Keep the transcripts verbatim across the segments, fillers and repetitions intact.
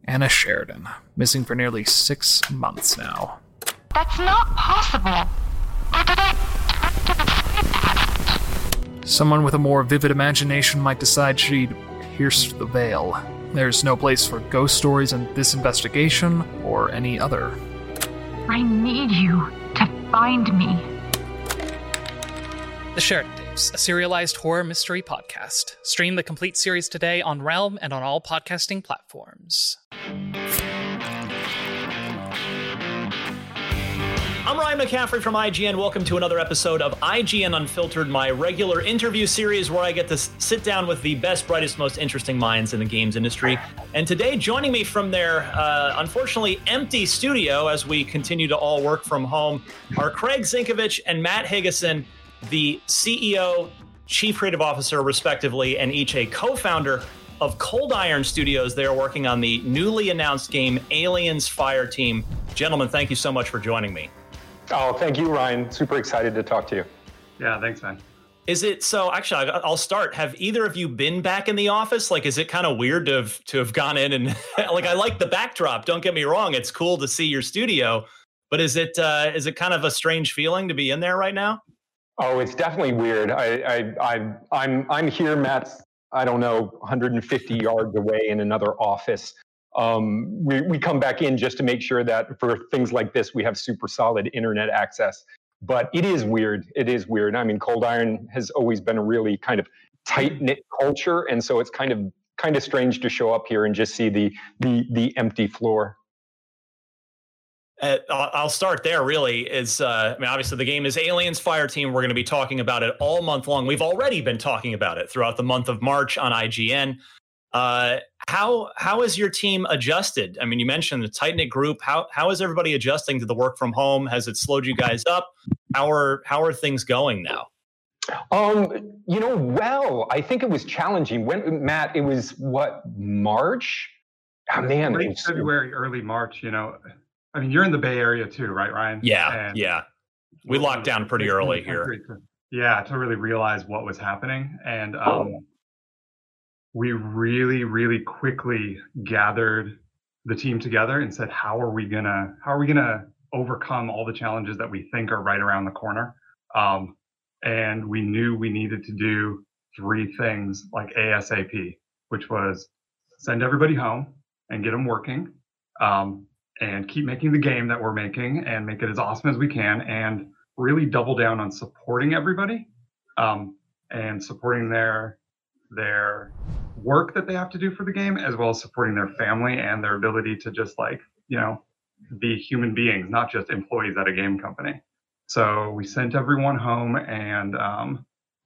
Anna Sheridan, missing for nearly six months now. That's not possible. Or did I... Someone with a more vivid imagination might decide she'd pierced the veil. There's no place for ghost stories in this investigation or any other. I need you to find me. The Sheridan Tapes, a serialized horror mystery podcast. Stream the complete series today on Realm and on all podcasting platforms. I'm Ryan McCaffrey from I G N. Welcome to another episode of I G N Unfiltered, my regular interview series where I get to sit down with the best, brightest, most interesting minds in the games industry. And today, joining me from their uh, unfortunately empty studio as we continue to all work from home, are Craig Zinkovich and Matt Higginson, the C E O, Chief Creative Officer, respectively, and each a co-founder of Cold Iron Studios. They are working on the newly announced game Aliens Fireteam. Gentlemen, thank you so much for joining me. Oh, thank you, Ryan. Super excited to talk to you. Yeah, thanks, man. Is it so? Actually, I'll start. Have either of you been back in the office? Like, is it kind of weird to have to have gone in and like? I like the backdrop. Don't get me wrong; it's cool to see your studio. But is it uh, is it kind of a strange feeling to be in there right now? Oh, it's definitely weird. I, I, I I'm I'm here, Matt's, I don't know, one hundred fifty yards away in another office. Um, we, we come back in just to make sure that for things like this, we have super solid internet access. But it is weird. It is weird. I mean, Cold Iron has always been a really kind of tight-knit culture. And so it's kind of kind of strange to show up here and just see the the the empty floor. Uh, I'll start there, really. Is uh, I mean, obviously, the game is Aliens Fireteam. We're going to be talking about it all month long. We've already been talking about it throughout the month of March on I G N. Uh, how how has your team adjusted? I mean, you mentioned the tight-knit group. How how is everybody adjusting to the work from home? Has it slowed you guys up? How are how are things going now? Um, you know, well, I think it was challenging. When Matt, it was what, March? Oh, man, late was, February, early March. You know, I mean, you're in the Bay Area too, right, Ryan? Yeah, and yeah. We locked down pretty early here. To, yeah, to really realize what was happening, and um, we really, really quickly gathered the team together and said, "How are we gonna? How are we gonna overcome all the challenges that we think are right around the corner?" Um, and we knew we needed to do three things like ASAP, which was send everybody home and get them working, um, and keep making the game that we're making and make it as awesome as we can, and really double down on supporting everybody, um, and supporting their their work that they have to do for the game, as well as supporting their family and their ability to just like, you know, be human beings, not just employees at a game company. So we sent everyone home, and, um,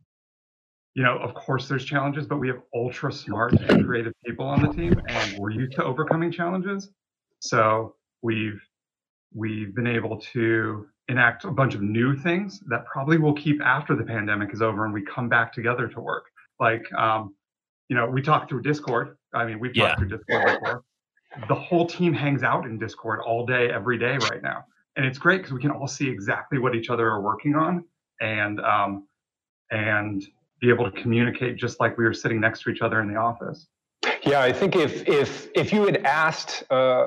you know, of course there's challenges, but we have ultra smart and creative people on the team, and we're used to overcoming challenges. So we've, we've been able to enact a bunch of new things that probably will keep after the pandemic is over and we come back together to work. Like, um, you know, we talk through Discord. I mean, we've Yeah. talked through Discord before. The whole team hangs out in Discord all day, every day right now. And it's great because we can all see exactly what each other are working on, and um, and be able to communicate just like we were sitting next to each other in the office. Yeah, I think if if if you had asked uh,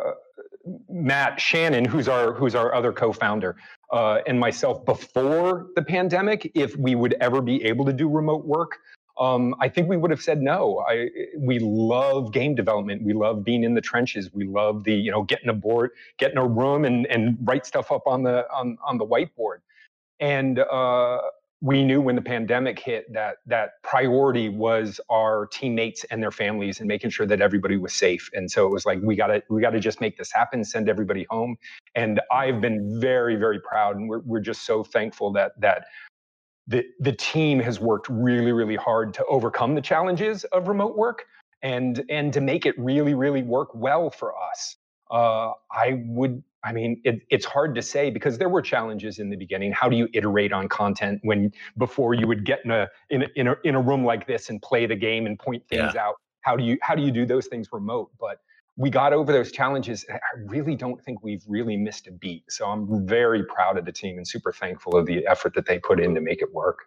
Matt Shannon, who's our who's our other co-founder, uh, and myself before the pandemic, if we would ever be able to do remote work, Um, I think we would have said no. I, we love game development. We love being in the trenches. We love the, you know, getting a board, getting a room and, and write stuff up on the, on, on the whiteboard. And uh, we knew when the pandemic hit that that priority was our teammates and their families and making sure that everybody was safe. And so it was like, we gotta, we gotta just make this happen, send everybody home. And I've been very, very proud. And we're, we're just so thankful that, that, The, the team has worked really, really hard to overcome the challenges of remote work and and to make it really, really work well for us. Uh, I would, I mean, it, it's hard to say because there were challenges in the beginning. How do you iterate on content when before you would get in a in a, in a, in a room like this and play the game and point things Yeah. out? How do you how do you do those things remote? But we got over those challenges. I really don't think we've really missed a beat. So I'm very proud of the team and super thankful of the effort that they put in to make it work.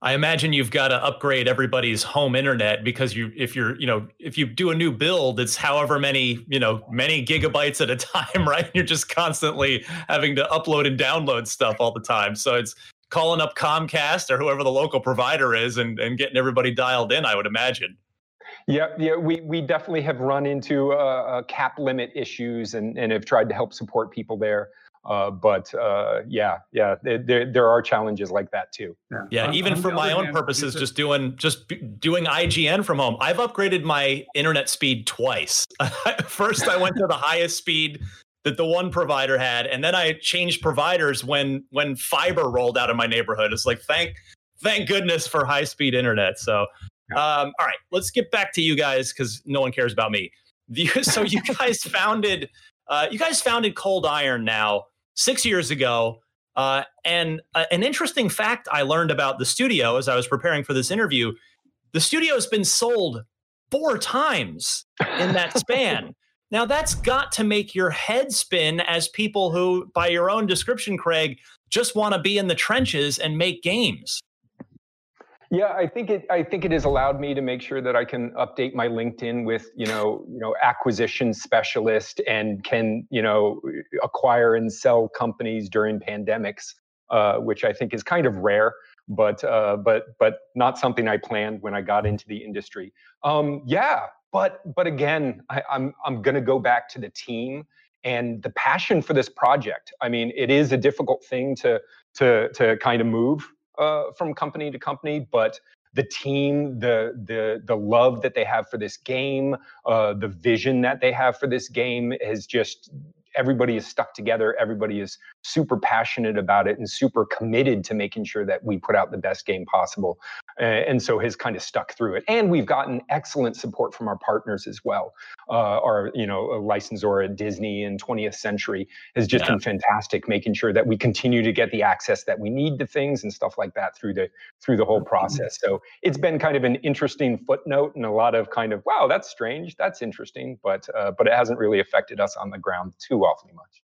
I imagine you've got to upgrade everybody's home internet because you, if you're, you know, if you do a new build, it's however many, you know, many gigabytes at a time, right? You're just constantly having to upload and download stuff all the time. So it's calling up Comcast or whoever the local provider is and, and getting everybody dialed in, I would imagine. Yeah, yeah, we we definitely have run into uh, uh, cap limit issues and, and have tried to help support people there. Uh, but uh, yeah, yeah, there there are challenges like that too. Yeah, yeah on, even on for my own hand, purposes, just doing just doing I G N from home. I've upgraded my internet speed twice. First, I went to the highest speed that the one provider had, and then I changed providers when when fiber rolled out of my neighborhood. It's like thank thank goodness for high speed internet. So, um, all right, let's get back to you guys because no one cares about me. The, so you guys founded uh, you guys founded Cold Iron now. Six years ago, uh, and uh, an interesting fact I learned about the studio as I was preparing for this interview, the studio has been sold four times in that span. Now, that's got to make your head spin as people who, by your own description, Craig, just want to be in the trenches and make games. Yeah, I think it. I think it has allowed me to make sure that I can update my LinkedIn with, you know, you know, acquisition specialist, and can, you know, acquire and sell companies during pandemics, uh, which I think is kind of rare, but uh, but but not something I planned when I got into the industry. Um, yeah, but but again, I, I'm I'm going to go back to the team and the passion for this project. I mean, it is a difficult thing to to to kind of move Uh, from company to company, but the team, the the the love that they have for this game, uh, the vision that they have for this game is just, everybody is stuck together. Everybody is super passionate about it and super committed to making sure that we put out the best game possible. Uh, and so has kind of stuck through it. And we've gotten excellent support from our partners as well. Uh, our, you know, licensor at Disney and twentieth Century has just yeah. been fantastic, making sure that we continue to get the access that we need to things and stuff like that through the through the whole process. So it's been kind of an interesting footnote and a lot of kind of, wow, that's strange, that's interesting, but uh, but it hasn't really affected us on the ground too awfully much.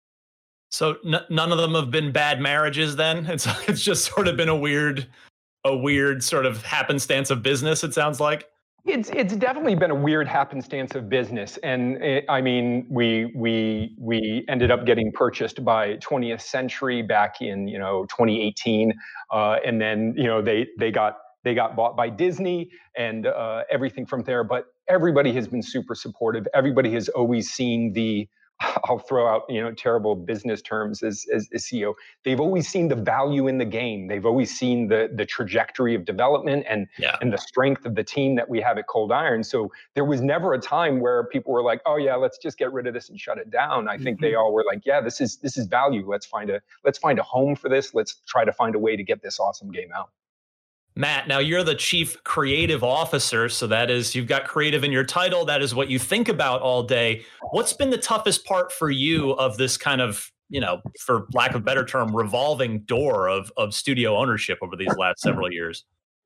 So n- none of them have been bad marriages then? It's it's just sort of been a weird a weird sort of happenstance of business, it sounds like. It's it's definitely been a weird happenstance of business, and it, I mean, we we we ended up getting purchased by twentieth Century back in, you know, twenty eighteen, uh, and then, you know, they they got they got bought by Disney and uh, everything from there. But everybody has been super supportive. Everybody has always seen the, I'll throw out, you know, terrible business terms as, as, as C E O. They've always seen the value in the game. They've always seen the the trajectory of development and yeah. and the strength of the team that we have at Cold Iron. So there was never a time where people were like, "Oh yeah, let's just get rid of this and shut it down." I think mm-hmm. they all were like, "Yeah, this is this is value. Let's find a let's find a home for this. Let's try to find a way to get this awesome game out." Matt, now you're the chief creative officer, so that is, you've got creative in your title. That is what you think about all day. What's been the toughest part for you of this kind of, you know, for lack of a better term, revolving door of, of studio ownership over these last several years?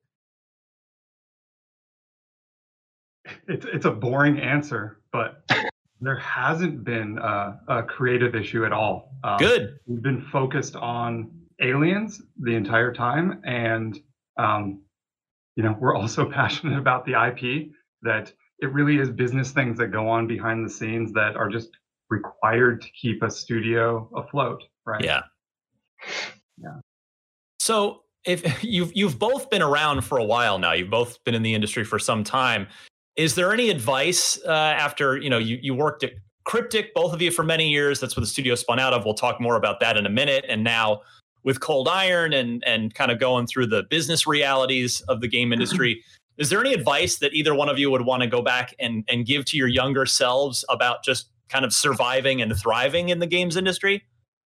It's, it's a boring answer, but there hasn't been a, a creative issue at all. Um, Good. We've been focused on Aliens the entire time, and Um, you know, we're also passionate about the I P, that it really is business things that go on behind the scenes that are just required to keep a studio afloat, right? Yeah. Yeah. So if you've, you've both been around for a while now, you've both been in the industry for some time. Is there any advice uh, after, you know, you, you worked at Cryptic, both of you, for many years? That's what the studio spun out of. We'll talk more about that in a minute. And now with Cold Iron and and kind of going through the business realities of the game industry, is there any advice that either one of you would want to go back and, and give to your younger selves about just kind of surviving and thriving in the games industry?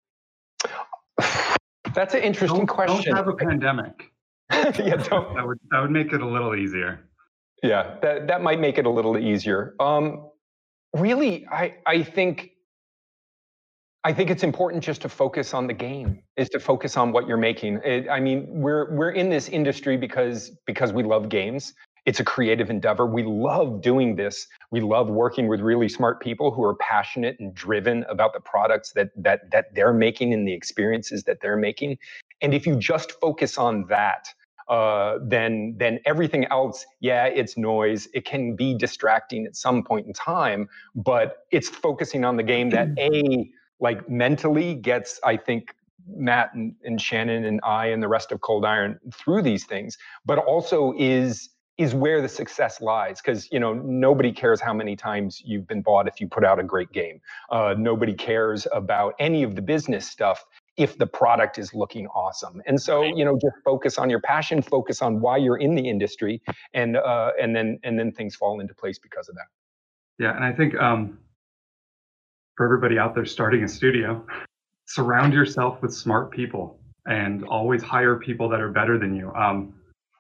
That's an interesting don't, question. Don't have a pandemic. yeah, don't. That would that would make it a little easier. Yeah, that that might make it a little easier. Um, really, I I think. I think it's important just to focus on the game, is to focus on what you're making. It, I mean, we're we're in this industry because because we love games. It's a creative endeavor. We love doing this. We love working with really smart people who are passionate and driven about the products that that that they're making and the experiences that they're making. And if you just focus on that, uh, then then everything else, yeah, it's noise. It can be distracting at some point in time, but it's focusing on the game that a like mentally gets, I think, Matt and, and Shannon and I and the rest of Cold Iron through these things, but also is is where the success lies. Because, you know, nobody cares how many times you've been bought if you put out a great game. Uh, nobody cares about any of the business stuff if the product is looking awesome. And so, you know, just focus on your passion, focus on why you're in the industry, and uh, and then and then things fall into place because of that. Yeah, and I think um, for everybody out there starting a studio, surround yourself with smart people and always hire people that are better than you. Um,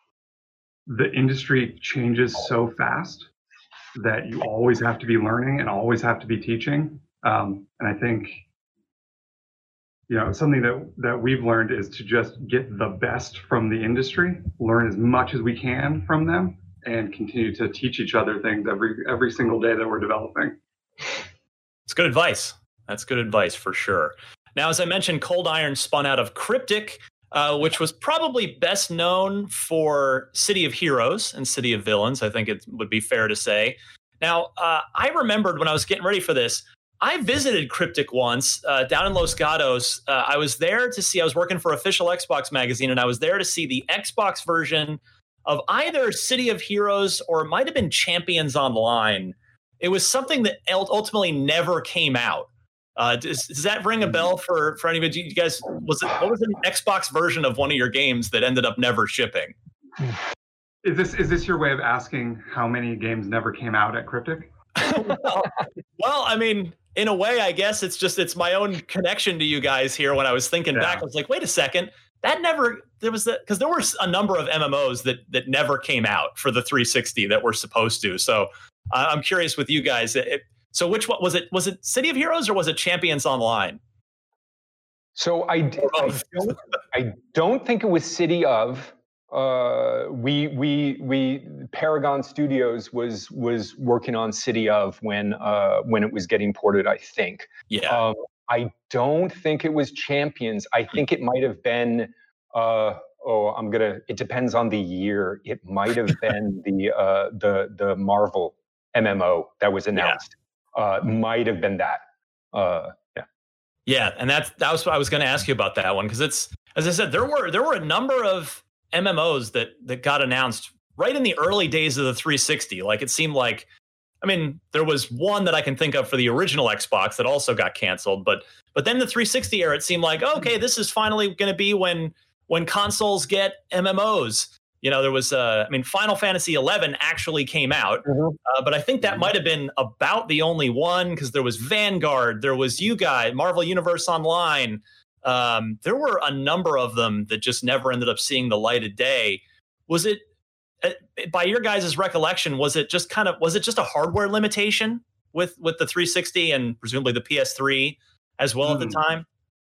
the industry changes so fast that you always have to be learning and always have to be teaching. Um, and I think, you know, something that, that we've learned is to just get the best from the industry, learn as much as we can from them, and continue to teach each other things every every single day that we're developing. It's good advice. That's good advice for sure. Now, as I mentioned, Cold Iron spun out of Cryptic, uh, which was probably best known for City of Heroes and City of Villains. I think it would be fair to say. Now, uh, I remembered when I was getting ready for this, I visited Cryptic once uh, down in Los Gatos. Uh, I was there to see, I was working for Official Xbox Magazine, and I was there to see the Xbox version of either City of Heroes or it might have been Champions Online. It was something that ultimately never came out. Uh, does, does that ring a bell for, for anybody? You guys, was it, what was the Xbox version of one of your games that ended up never shipping? Is this is this your way of asking how many games never came out at Cryptic? well, well, I mean, in a way, I guess it's just, it's my own connection to you guys here. When I was thinking yeah. back, I was like, wait a second, that never, there was that, because there were a number of M M Os that that never came out for the three sixty that were supposed to. So uh, I'm curious with you guys. It, so which one was it? Was it City of Heroes or was it Champions Online? So I, I, don't, I don't think it was City of. Uh, we we we Paragon Studios was was working on City of when uh, when it was getting ported, I think. Yeah. Um, I don't think it was Champions. I think it might have been. Uh, oh, I'm gonna. It depends on the year. It might have been the uh, the the Marvel M M O that was announced. Yeah. Uh, might have been that. Uh, yeah. Yeah, and that's that was what I was going to ask you about that one, because it's, as I said, there were there were a number of M M Os that that got announced right in the early days of the three sixty. Like, it seemed like, I mean, there was one that I can think of for the original Xbox that also got canceled, but but then the three sixty era, it seemed like, oh, okay, this is finally going to be when when consoles get M M Os. You know, there was, uh, I mean, Final Fantasy eleven actually came out, mm-hmm. uh, but I think that might have been about the only one, because there was Vanguard, there was you guys, Marvel Universe Online. Um, there were a number of them that just never ended up seeing the light of day. Was it, uh, by your guys' recollection, was it just kind of, was it just a hardware limitation with, with the three sixty and presumably the P S three as well mm. at the time?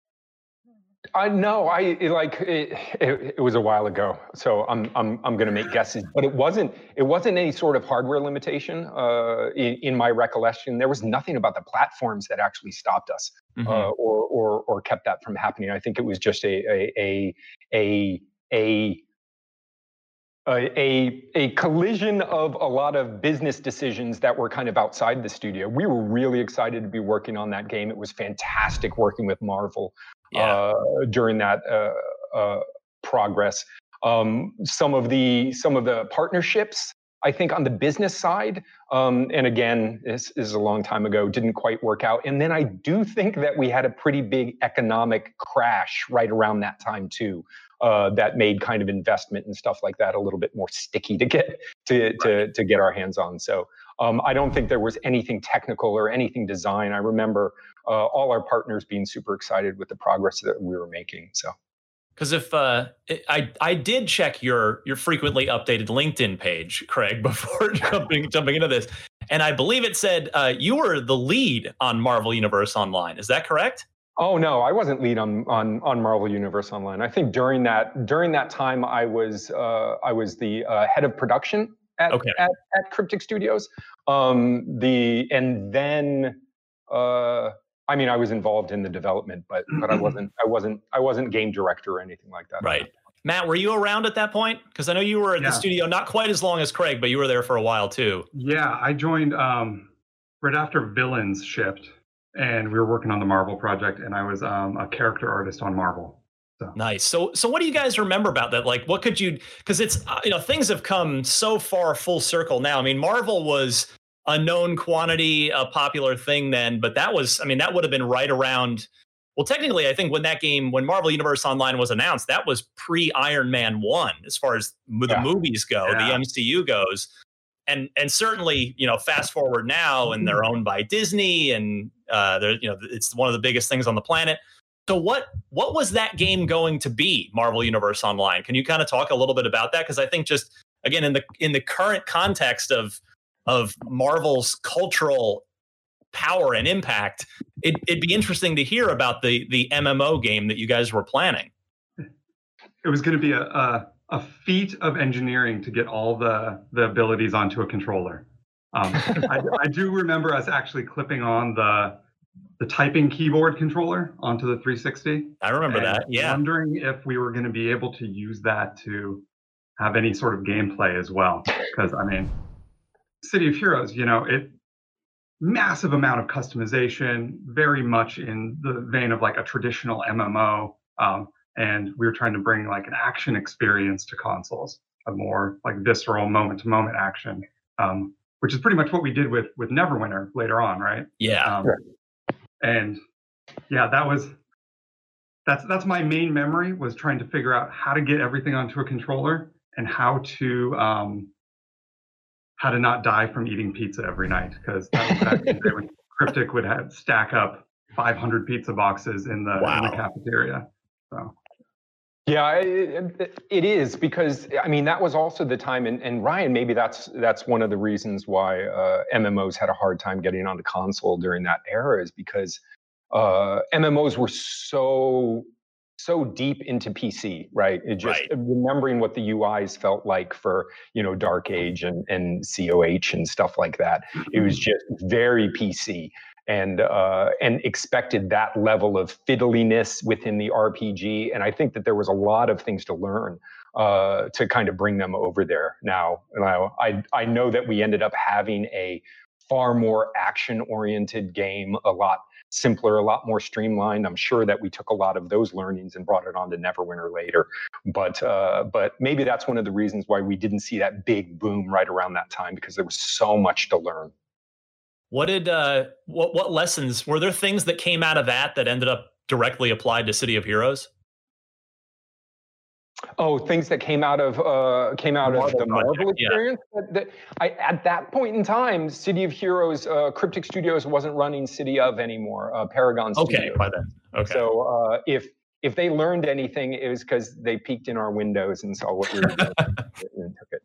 I no, I it, like it, it, it was a while ago, so I'm I'm I'm going to make guesses, but it wasn't it wasn't any sort of hardware limitation. Uh, in, in my recollection, there was nothing about the platforms that actually stopped us mm-hmm. uh, or or or kept that from happening. I think it was just a a a a a a, a collision of a lot of business decisions that were kind of outside the studio. We were really excited to be working on that game. It was fantastic working with Marvel. Yeah. Uh, during that uh, uh, progress, um, some of the some of the partnerships, I think, on the business side, um, and again, this, this is a long time ago, didn't quite work out. And then I do think that we had a pretty big economic crash right around that time too, uh, that made kind of investment and stuff like that a little bit more sticky to get to right. to to get our hands on. So um, I don't think there was anything technical or anything design. I remember. Uh, all our partners being super excited with the progress that we were making. So, because if uh, I I did check your your frequently updated LinkedIn page, Craig, before jumping jumping into this, and I believe it said uh, you were the lead on Marvel Universe Online. Is that correct? Oh no, I wasn't lead on on on Marvel Universe Online. I think during that during that time, I was uh, I was the uh, head of production at okay. at, at Cryptic Studios. Um, the and then. Uh, I mean, I was involved in the development, but but I wasn't I wasn't I wasn't game director or anything like that. Right. Matt, were you around at that point? Because I know you were at yeah. the studio not quite as long as Craig, but you were there for a while too. Yeah, I joined um, right after Villains shipped, and we were working on the Marvel project, and I was um, a character artist on Marvel. So. Nice. So, so what do you guys remember about that? Like, what could you? Because it's uh, you know things have come so far full circle now. I mean, Marvel was a known quantity, a popular thing then, but that was, I mean, that would have been right around. Well, technically, I think when that game, when Marvel Universe Online was announced, that was pre-Iron Man one, as far as the yeah. movies go, yeah. the M C U goes. And and certainly, you know, fast forward now, and they're owned by Disney, and uh, they're, you know, it's one of the biggest things on the planet. So what what was that game going to be, Marvel Universe Online? Can you kind of talk a little bit about that? Because I think just again in the in the current context of of Marvel's cultural power and impact, it, it'd be interesting to hear about the the M M O game that you guys were planning. It was going to be a, a a feat of engineering to get all the the abilities onto a controller. Um, I, I do remember us actually clipping on the the typing keyboard controller onto the three sixty. I remember that. Yeah. Wondering if we were going to be able to use that to have any sort of gameplay as well. Because I mean, City of Heroes, you know, it massive amount of customization, very much in the vein of like a traditional M M O. Um, and we were trying to bring like an action experience to consoles, a more like visceral moment to moment action, um, which is pretty much what we did with with Neverwinter later on, right? Yeah. Um, and yeah, that was that's that's my main memory, was trying to figure out how to get everything onto a controller and how to um, how to not die from eating pizza every night, because that was back in the day when Cryptic would have stack up five hundred pizza boxes in the, wow. in the cafeteria. So. Yeah, it, it is, because I mean that was also the time, and, and Ryan, maybe that's that's one of the reasons why uh, M M Os had a hard time getting onto console during that era, is because uh, M M Os were so so deep into P C, right? It just right. remembering what the U Is felt like for you know Dark Age and and C O H and stuff like that. It was just very P C. And uh, and expected that level of fiddliness within the R P G, and I think that there was a lot of things to learn uh, to kind of bring them over there. Now, now I I know that we ended up having a far more action-oriented game, a lot simpler, a lot more streamlined. I'm sure that we took a lot of those learnings and brought it on to Neverwinter later. But uh, but maybe that's one of the reasons why we didn't see that big boom right around that time, because there was so much to learn. What did uh, what what lessons were there? Things that came out of that that ended up directly applied to City of Heroes? Oh, things that came out of uh, came out Marvel of the Marvel project, experience. Yeah. That, that, I, at that point in time, City of Heroes, uh, Cryptic Studios wasn't running City of anymore. Uh, Paragon okay, Studios. by then. Okay. So uh, if if they learned anything, it was because they peeked in our windows and saw what we were doing and took it.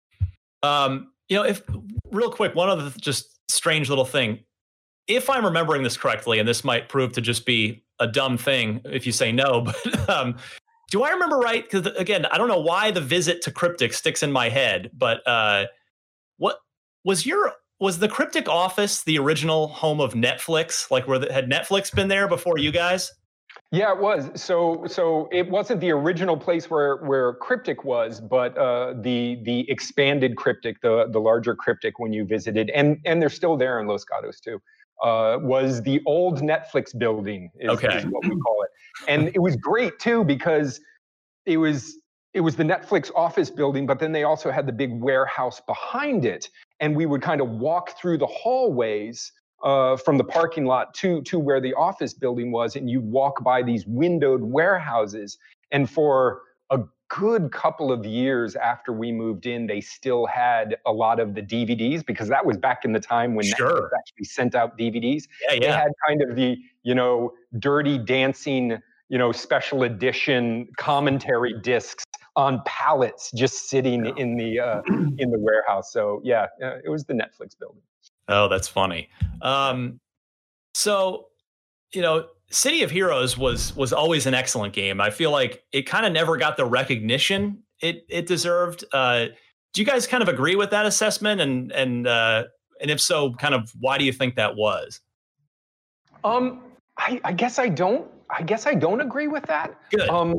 Um, you know, if real quick, one other just strange little thing. If I'm remembering this correctly, and this might prove to just be a dumb thing if you say no, but um, do I remember right? Because again, I don't know why the visit to Cryptic sticks in my head, but uh, what was your was the Cryptic office the original home of Netflix? Like, where the, had Netflix been there before you guys? Yeah, it was. So so it wasn't the original place where where Cryptic was, but uh, the the expanded Cryptic, the the larger Cryptic when you visited, and and they're still there in Los Gatos too, uh, was the old Netflix building, is, okay. is what we call it. And it was great too, because it was it was the Netflix office building, but then they also had the big warehouse behind it, and we would kind of walk through the hallways Uh, from the parking lot to to where the office building was, and you walk by these windowed warehouses. And for a good couple of years after we moved in, they still had a lot of the D V Ds, because that was back in the time when sure. Netflix actually sent out D V Ds. Yeah, yeah. They had kind of the you know Dirty Dancing you know special edition commentary discs on pallets just sitting yeah. in the uh, in the warehouse. So yeah, uh, it was the Netflix building. Oh, that's funny. Um, so, you know, City of Heroes was was always an excellent game. I feel like it kind of never got the recognition it it deserved. Uh, do you guys kind of agree with that assessment? And and uh, and if so, kind of why do you think that was? Um, I, I guess I don't. I guess I don't agree with that. Good. Um,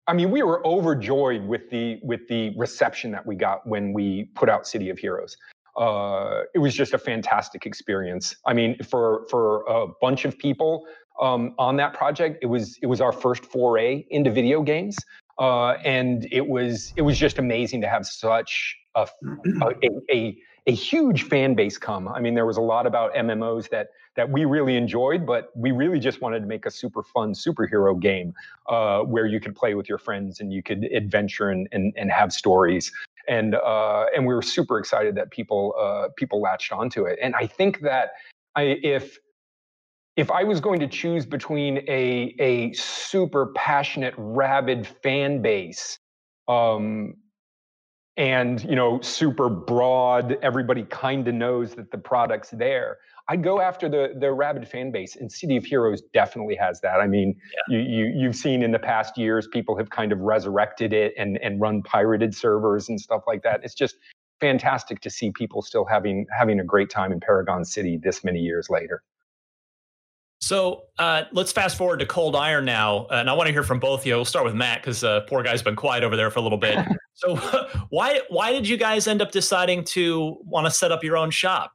I mean, we were overjoyed with the with the reception that we got when we put out City of Heroes. Uh, it was just a fantastic experience. I mean, for for a bunch of people um, on that project, it was it was our first foray into video games, uh, and it was it was just amazing to have such a a, a a huge fan base come. I mean, there was a lot about M M Os that that we really enjoyed, but we really just wanted to make a super fun superhero game uh, where you could play with your friends and you could adventure and and, and have stories. And uh, and we were super excited that people uh, people latched onto it. And I think that I, if if I was going to choose between a a super passionate, rabid fan base, um, and you know, super broad, everybody kind of knows that the product's there, I'd go after the the rabid fan base, and City of Heroes definitely has that. I mean, yeah. you, you you've seen in the past years, people have kind of resurrected it and and run pirated servers and stuff like that. It's just fantastic to see people still having having a great time in Paragon City this many years later. So uh, let's fast forward to Cold Iron now, and I want to hear from both of you. We'll start with Matt because uh, poor guy's been quiet over there for a little bit. So why why did you guys end up deciding to want to set up your own shop?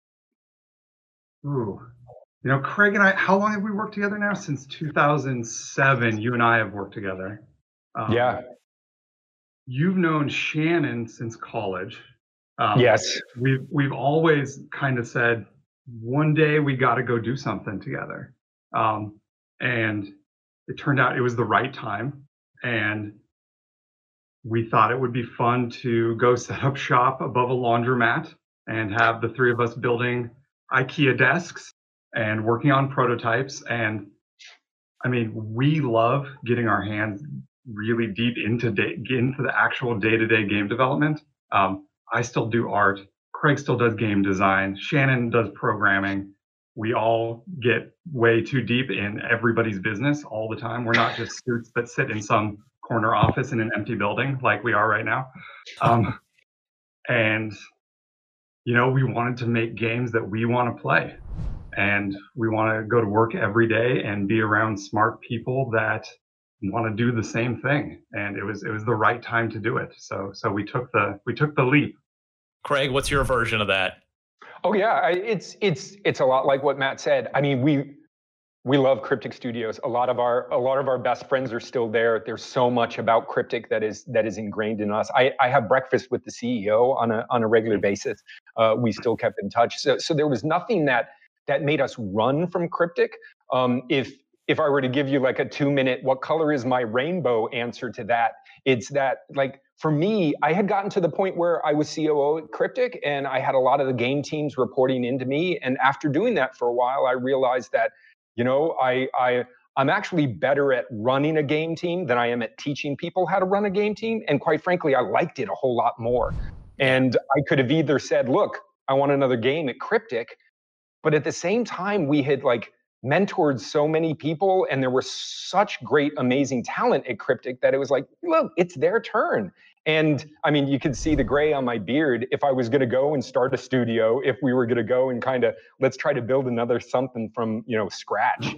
Ooh, you know, Craig and I, how long have we worked together now? Since two thousand seven, you and I have worked together. Um, yeah. You've known Shannon since college. Um, yes. We've, we've always kind of said, one day we got to go do something together. Um, and it turned out it was the right time. And we thought it would be fun to go set up shop above a laundromat and have the three of us building IKEA desks and working on prototypes. And I mean, we love getting our hands really deep into day, into the actual day-to-day game development. Um, I still do art. Craig still does game design. Shannon does programming. We all get way too deep in everybody's business all the time. We're not just suits that sit in some corner office in an empty building like we are right now. Um, and you know, we wanted to make games that we want to play, and we want to go to work every day and be around smart people that want to do the same thing. And it was it was the right time to do it. So so we took the we took the leap. Craig, what's your version of that? Oh yeah, I, it's it's it's a lot like what Matt said. I mean, we we love Cryptic Studios. A lot of our a lot of our best friends are still there. There's so much about Cryptic that is that is ingrained in us. I, I have breakfast with the C E O on a on a regular basis. Uh, we still kept in touch. So so there was nothing that that made us run from Cryptic. Um, if if I were to give you like a two minute, what color is my rainbow answer to that, it's that like for me, I had gotten to the point where I was C O O at Cryptic, and I had a lot of the game teams reporting into me. And after doing that for a while, I realized that, you know, I, I, I'm actually better at running a game team than I am at teaching people how to run a game team. And quite frankly, I liked it a whole lot more. And I could have either said, look, I want another game at Cryptic, but at the same time, we had like mentored so many people, and there was such great, amazing talent at Cryptic that it was like, look, it's their turn. And I mean, you could see the gray on my beard. If I was going to go and start a studio, if we were going to go and kind of let's try to build another something from, you know, scratch,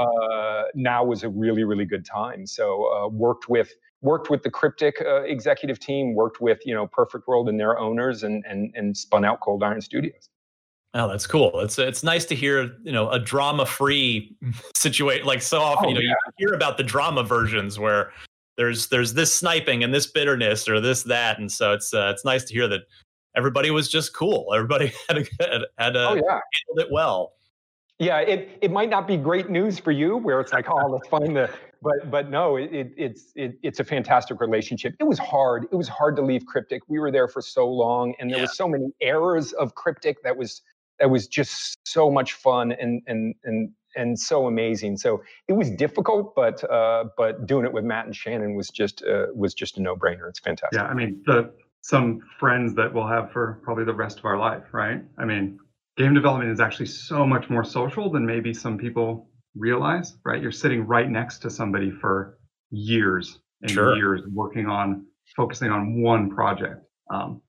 uh, now was a really, really good time. So uh, worked with worked with the Cryptic uh, executive team, worked with, you know, Perfect World and their owners, and and and spun out Cold Iron Studios. Oh, that's cool. It's it's nice to hear, you know, a drama-free situation. Like so often, oh, you know, yeah. you hear about the drama versions where there's there's this sniping and this bitterness or this that, and so it's uh, it's nice to hear that everybody was just cool. Everybody had a, had, had a, oh, yeah. handled it well. Yeah, it it might not be great news for you, where it's like, oh, let's find the. But but no, it, it it's it, it's a fantastic relationship. It was hard. It was hard to leave Cryptic. We were there for so long, and there yeah. was so many eras of Cryptic that was. That was just so much fun and and and and so amazing. So it was difficult, but uh, but doing it with Matt and Shannon was just uh, was just a no-brainer. It's fantastic. Yeah, I mean, the some friends that we'll have for probably the rest of our life, right? I mean, game development is actually so much more social than maybe some people realize, right? You're sitting right next to somebody for years and sure. years working on focusing on one project. Um,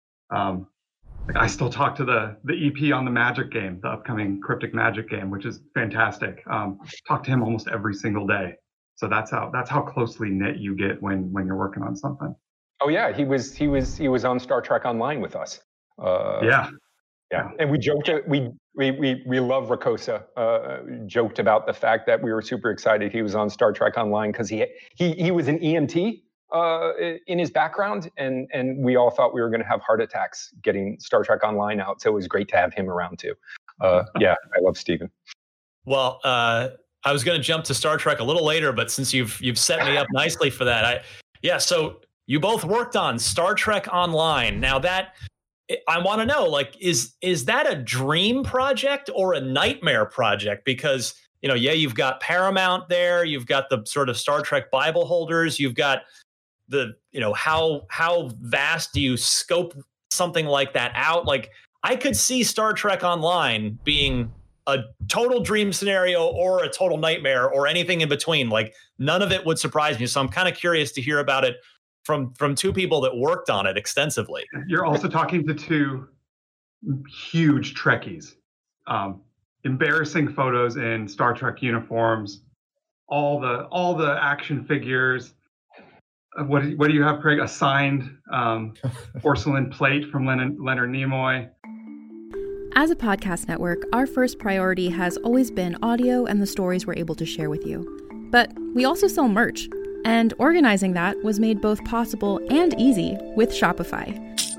um, Like I still talk to the the E P on the Magic game, the upcoming Cryptic Magic game, which is fantastic. Um, talk to him almost every single day. So that's how that's how closely knit you get when when you're working on something. Oh yeah, he was he was he was on Star Trek Online with us. Uh, yeah, yeah, and we joked we we we we love Rakosa. Uh, joked about the fact that we were super excited he was on Star Trek Online because he he he was an E M T uh, in his background, and and we all thought we were going to have heart attacks getting Star Trek Online out. So it was great to have him around too. Uh, yeah, I love Steven. Well, uh, I was going to jump to Star Trek a little later, but since you've you've set me up nicely for that, I yeah. So you both worked on Star Trek Online. Now that I want to know, like, is is that a dream project or a nightmare project? Because you know, yeah, you've got Paramount there, you've got the sort of Star Trek Bible holders, you've got the you know how how vast do you scope something like that out? Like, I could see Star Trek Online being a total dream scenario or a total nightmare or anything in between. Like, none of it would surprise me. So I'm kind of curious to hear about it from from two people that worked on it extensively. You're also talking to two huge Trekkies. Um, embarrassing photos in Star Trek uniforms, all the all the action figures. Uh, what what do you have, Craig? A signed um, porcelain plate from Leonard, Leonard Nimoy. As a podcast network, our first priority has always been audio and the stories we're able to share with you. But we also sell merch, and organizing that was made both possible and easy with Shopify.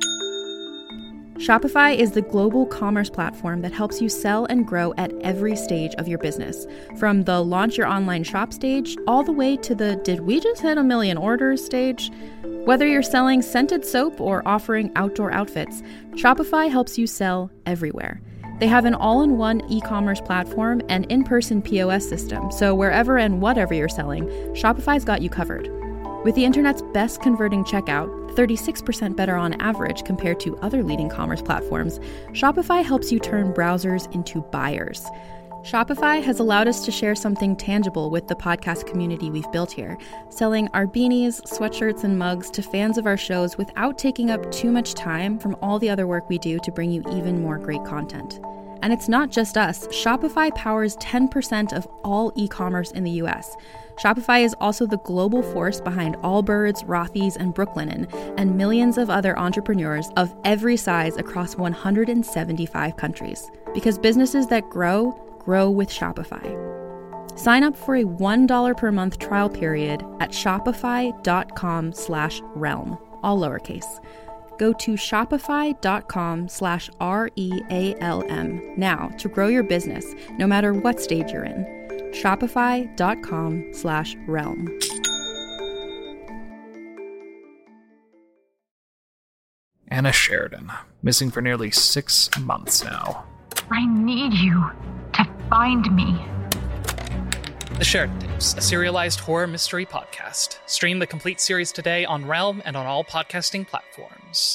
Shopify is the global commerce platform that helps you sell and grow at every stage of your business, from the launch your online shop stage all the way to the did we just hit a million orders stage. Whether you're selling scented soap or offering outdoor outfits, Shopify helps you sell everywhere. They have an all-in-one e-commerce platform and in-person P O S system, so wherever and whatever you're selling, Shopify's got you covered. With the internet's best converting checkout, thirty-six percent better on average compared to other leading commerce platforms, Shopify helps you turn browsers into buyers. Shopify has allowed us to share something tangible with the podcast community we've built here, selling our beanies, sweatshirts, and mugs to fans of our shows without taking up too much time from all the other work we do to bring you even more great content. And it's not just us. Shopify powers ten percent of all e-commerce in the U S. Shopify is also the global force behind Allbirds, Rothy's, and Brooklinen, and millions of other entrepreneurs of every size across one hundred seventy-five countries. Because businesses that grow, grow with Shopify. Sign up for a one dollar per month trial period at shopify.com slash realm, all lowercase. Go to shopify.com slash R-E-A-L-M now to grow your business, no matter what stage you're in. Shopify.com slash realm. Anna Sheridan, missing for nearly six months now. I need you to find me. The Sheridan Tapes, a serialized horror mystery podcast. Stream the complete series today on Realm and on all podcasting platforms.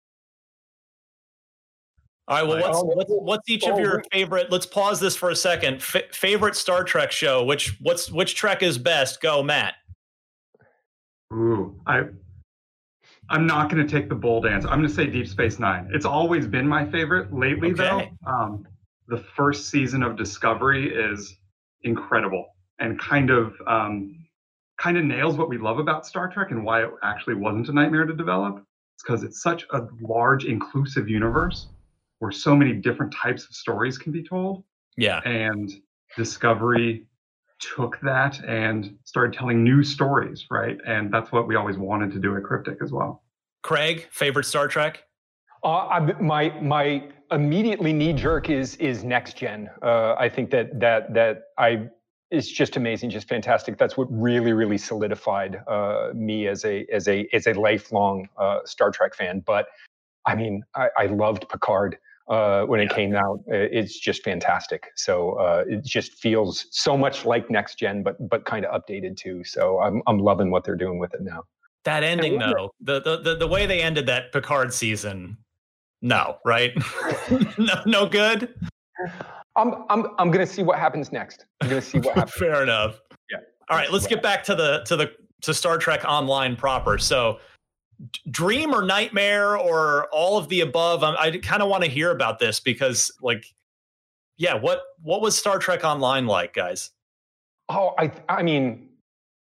All right, well, what's, what's, what's each of your favorite, let's pause this for a second, F- favorite Star Trek show? Which what's which Trek is best? Go, Matt. Ooh, I, I'm not going to take the bold answer. I'm going to say Deep Space Nine. It's always been my favorite. Lately, Okay. though, um, the first season of Discovery is incredible and kind of um, kind of nails what we love about Star Trek and why it actually wasn't a nightmare to develop. It's because it's such a large, inclusive universe where so many different types of stories can be told. Yeah. And Discovery took that and started telling new stories, right? And that's what we always wanted to do at Cryptic as well. Craig, favorite Star Trek? Uh, I, my my immediately knee jerk is is Next Gen. Uh, I think that that that I is just amazing, just fantastic. That's what really really solidified uh, me as a as a as a lifelong uh, Star Trek fan. But I mean, I, I loved Picard uh, when it Yeah. came out. It's just fantastic. So uh, it just feels so much like Next Gen, but but kind of updated too. So I'm I'm loving what they're doing with it now. That ending, I love though, the, the the the way they ended that Picard season, no, right? no, no good. I'm I'm I'm gonna see what happens next. I'm gonna see what happens. Fair enough. Yeah. All right, let's get back to the to the to Star Trek Online proper. So, d- dream or nightmare or all of the above. I, I kind of want to hear about this because, like, yeah, what what was Star Trek Online like, guys? Oh, I I mean,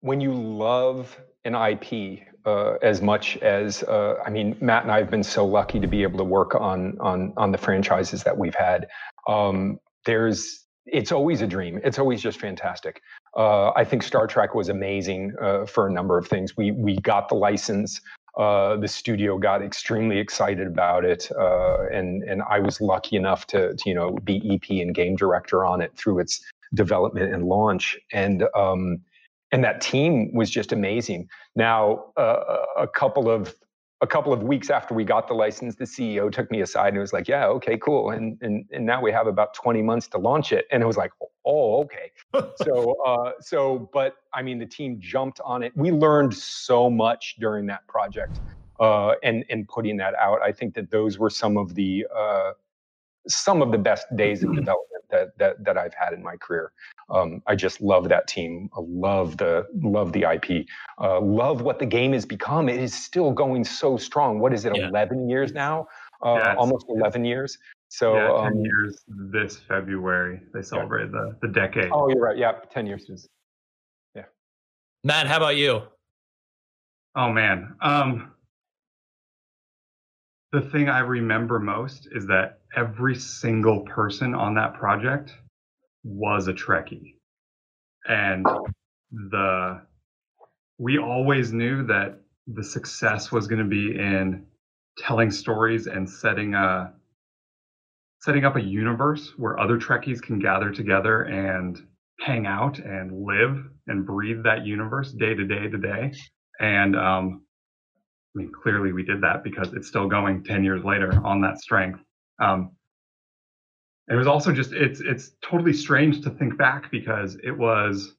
when you love an I P uh, as much as uh, I mean, Matt and I have been so lucky to be able to work on on on the franchises that we've had. Um, there's it's always a dream. It's always just fantastic. Uh, I think Star Trek was amazing uh, for a number of things. We we got the license. Uh, the studio got extremely excited about it, uh, and and I was lucky enough to, to you know be E P and game director on it through its development and launch. And um, and that team was just amazing. Now, uh, a couple of a couple of weeks after we got the license, the C E O took me aside and was like, "Yeah, okay, cool." And and and now we have about twenty months to launch it. And it was like, "Oh, okay." so uh, so, but I mean, the team jumped on it. We learned so much during that project, uh, and and putting that out. I think that those were some of the uh, some of the best days of development that that that I've had in my career. Um, I just love that team. I love the love the I P. Uh, love what the game has become. It is still going so strong. What is it? Yeah. eleven years now? Uh, Yeah, almost eleven years. So yeah, um, ten years this February. They celebrated yeah. the, the decade. Oh, you're right. Yeah, ten years. Yeah. Matt, how about you? Oh man. Um, the thing I remember most is that every single person on that project was a Trekkie. And the we always knew that the success was going to be in telling stories and setting a setting up a universe where other Trekkies can gather together and hang out and live and breathe that universe day to day to day. And um, I mean, clearly we did that because it's still going ten years later on that strength. Um, it was also just, it's it's totally strange to think back because it was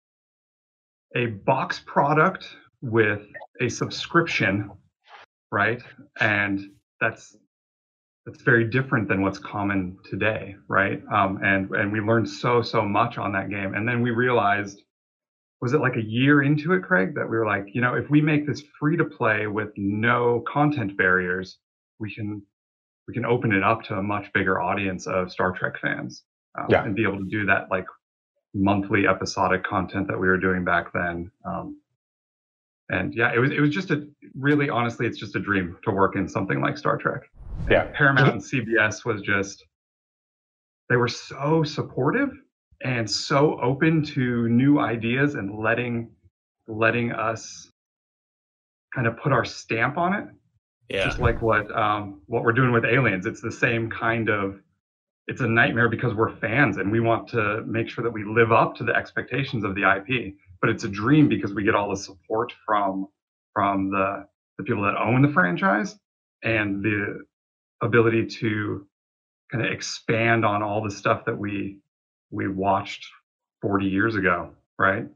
a box product with a subscription, right? And that's that's very different than what's common today, right? Um, and and we learned so, so much on that game. And then we realized, was it like a year into it, Craig, that we were like, you know, if we make this free to play with no content barriers, we can we can open it up to a much bigger audience of Star Trek fans, um, yeah. and be able to do that like monthly episodic content that we were doing back then. Um, and yeah, it was it was just a really, honestly, it's just a dream to work in something like Star Trek. Yeah, and Paramount and C B S was just, they were so supportive and so open to new ideas and letting letting us kind of put our stamp on it. Yeah. Just like what um, what we're doing with Aliens. It's the same kind of, it's a nightmare because we're fans and we want to make sure that we live up to the expectations of the I P. But it's a dream because we get all the support from from the the people that own the franchise and the ability to kind of expand on all the stuff that we we watched forty years ago, right?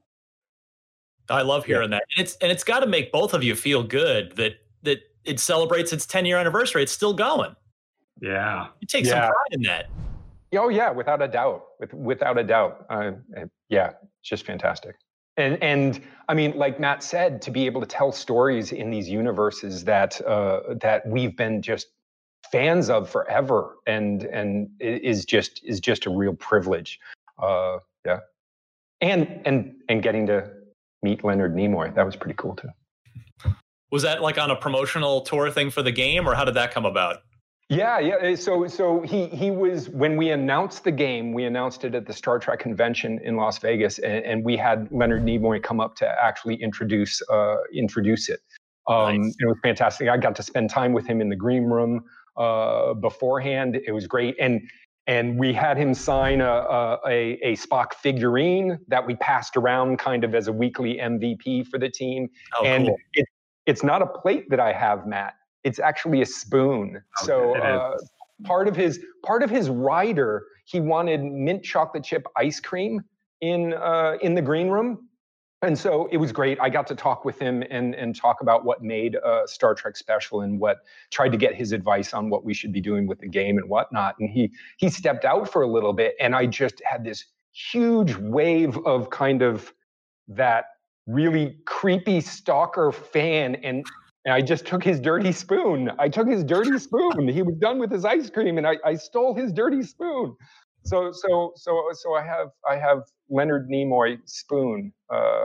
I love hearing yeah. that. And it's and it's got to make both of you feel good that that it celebrates its ten year anniversary. It's still going. Yeah. You take yeah. some pride in that. Oh yeah, without a doubt. With without a doubt. Uh, yeah, it's just fantastic. And and I mean, like Matt said, to be able to tell stories in these universes that uh, that we've been just fans of forever, and and is just is just a real privilege. Uh, yeah, and and and getting to meet Leonard Nimoy, that was pretty cool too. Was that like on a promotional tour thing for the game, or how did that come about? Yeah, yeah. So so he he was, when we announced the game, we announced it at the Star Trek convention in Las Vegas, and, and we had Leonard Nimoy come up to actually introduce uh, introduce it. Um, nice. It was fantastic. I got to spend time with him in the green room uh, beforehand. It was great, and and we had him sign a, a a Spock figurine that we passed around kind of as a weekly M V P for the team. Oh, and cool. it, it's not a plate that I have, Matt. It's actually a spoon. Okay, so uh, part of his part of his rider, he wanted mint chocolate chip ice cream in uh, in the green room, and so it was great. I got to talk with him and and talk about what made uh, Star Trek special and what tried to get his advice on what we should be doing with the game and whatnot. And he he stepped out for a little bit, and I just had this huge wave of kind of that really creepy stalker fan and. And I just took his dirty spoon. I took his dirty spoon. He was done with his ice cream, and I, I stole his dirty spoon. So so so so I have I have Leonard Nimoy spoon uh,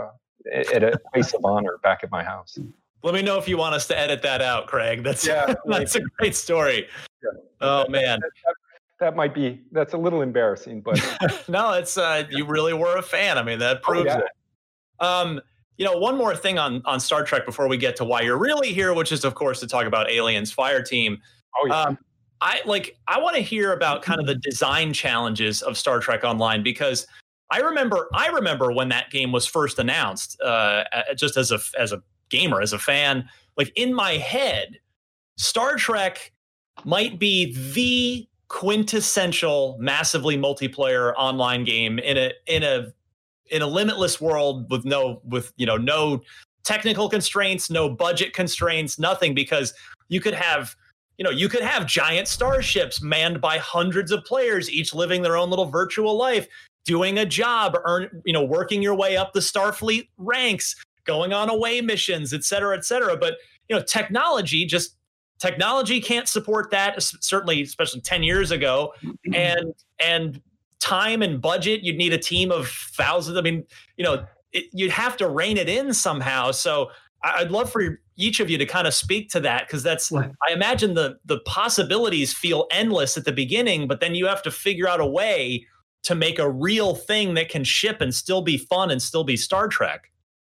at a place of honor back at my house. Let me know if you want us to edit that out, Craig. That's yeah, that's a great story. Yeah. Oh man, that, that, that might be that's a little embarrassing, but no, it's uh, you really were a fan. I mean, that proves oh, yeah. it. Um, you know, one more thing on on Star Trek before we get to why you're really here, which is of course to talk about Aliens Fireteam. Oh yeah. Um, I like I want to hear about kind of the design challenges of Star Trek Online, because I remember I remember when that game was first announced, uh, just as a as a gamer, as a fan, like in my head, Star Trek might be the quintessential massively multiplayer online game in a in a in a limitless world with no with you know no technical constraints, no budget constraints, nothing, because you could have you know you could have giant starships manned by hundreds of players, each living their own little virtual life, doing a job, earn you know working your way up the Starfleet ranks, going on away missions, et cetera, et cetera. But, you know, technology just technology can't support that, certainly, especially ten years ago. And, and time and budget, you'd need a team of thousands. I mean, you know, it, you'd have to rein it in somehow. So I'd love for each of you to kind of speak to that, because that's, I imagine the, the possibilities feel endless at the beginning, but then you have to figure out a way to make a real thing that can ship and still be fun and still be Star Trek.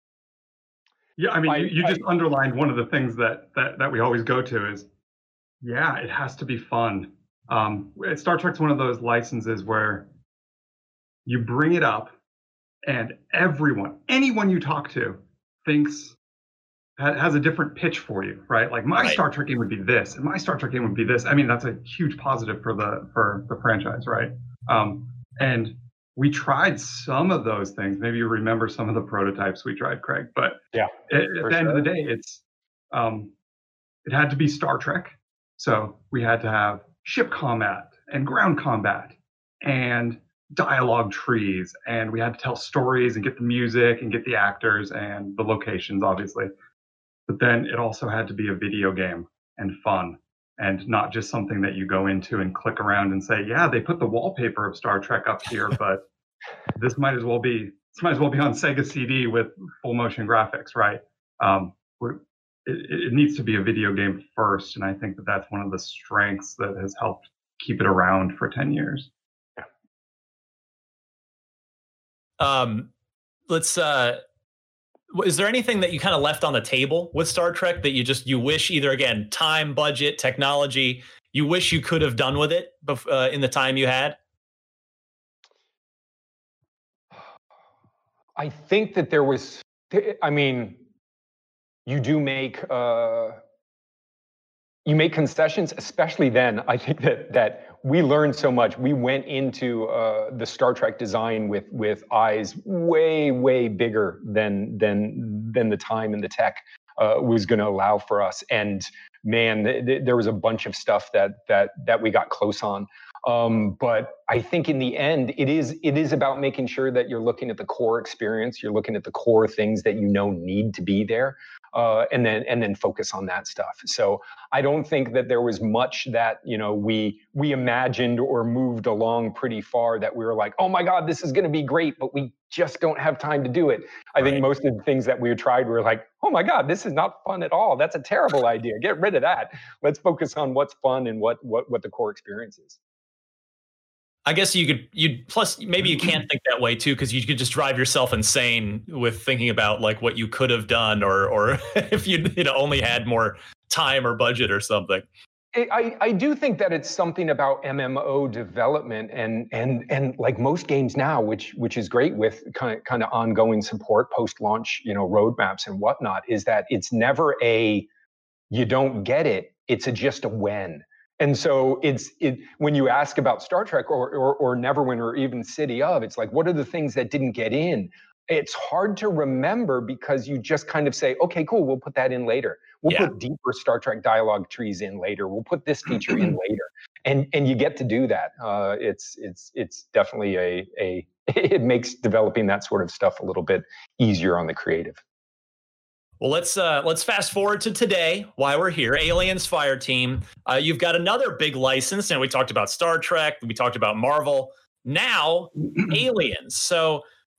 Yeah, I mean, I, you, you I, just underlined one of the things that, that that we always go to is, yeah, it has to be fun. Um, Star Trek's one of those licenses where you bring it up and everyone, anyone you talk to thinks, has a different pitch for you, right? Like my right. Star Trek game would be this, and my Star Trek game would be this. I mean, that's a huge positive for the for the franchise, right? Um, and we tried some of those things. Maybe you remember some of the prototypes we tried, Craig. But yeah, at, at the sure. end of the day, it's um, it had to be Star Trek. So we had to have ship combat and ground combat and dialogue trees, and we had to tell stories and get the music and get the actors and the locations, obviously. But then it also had to be a video game and fun, and not just something that you go into and click around and say, yeah, they put the wallpaper of Star Trek up here, but this might as well be this might as well be on Sega C D with full motion graphics, right? Um, we're, it, it needs to be a video game first, and I think that that's one of the strengths that has helped keep it around for ten years. Um, let's. Uh, is there anything that you kind of left on the table with Star Trek that you just you wish either again time, budget, technology you wish you could have done with it bef- uh, in the time you had? I think that there was. I mean, you do make uh, you make concessions, especially then. I think that that. We learned so much. We went into uh, the Star Trek design with with eyes way, way bigger than than than the time and the tech uh, was going to allow for us. And man, th- th- there was a bunch of stuff that that that we got close on. Um, but I think in the end, it is it is about making sure that you're looking at the core experience. You're looking at the core things that you know need to be there. Uh, and then and then focus on that stuff. So I don't think that there was much that you know we we imagined or moved along pretty far that we were like, oh my God, this is going to be great, but we just don't have time to do it. I right. think most of the things that we tried were like, oh my God, this is not fun at all. That's a terrible idea. Get rid of that. Let's focus on what's fun and what what what the core experience is. I guess you could, you plus maybe you can't think that way too, because you could just drive yourself insane with thinking about like what you could have done, or or if you you know only had more time or budget or something. I, I do think that it's something about M M O development and and and like most games now, which which is great with kind of kind of ongoing support, post-launch, you know, roadmaps and whatnot, is that it's never a you don't get it, it's a just a when. And so it's it when you ask about Star Trek or, or or Neverwinter or even City of, it's like, what are the things that didn't get in? It's hard to remember because you just kind of say, okay, cool, we'll put that in later. We'll yeah. put deeper Star Trek dialogue trees in later. We'll put this feature in later, and and you get to do that. Uh, it's it's it's definitely a a it makes developing that sort of stuff a little bit easier on the creative. Well, let's uh, let's fast forward to today. Why we're here, Aliens Fireteam. Uh, you've got another big license, and we talked about Star Trek. We talked about Marvel. Now, Aliens. So